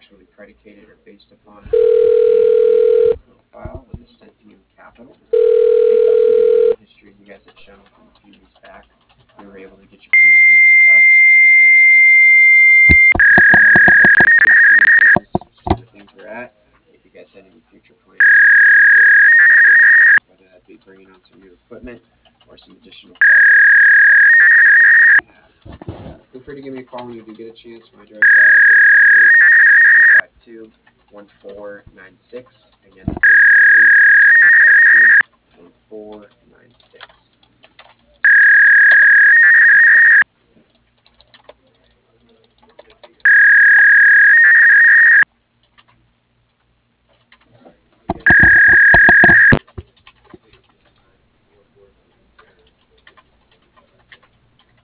contractually predicated or based upon a profile with a Centennial Capital. Based off of the loan history you guys had shown from a few weeks back, we were able to get you pre-approved with us for the 2026 business, see where things are at, if you guys had any future plans to whether that be bringing on some new equipment or some additional capital. Feel free to give me a call when you do get a chance. My direct dial is 858-252-1496. Again, that's 858-252-1496.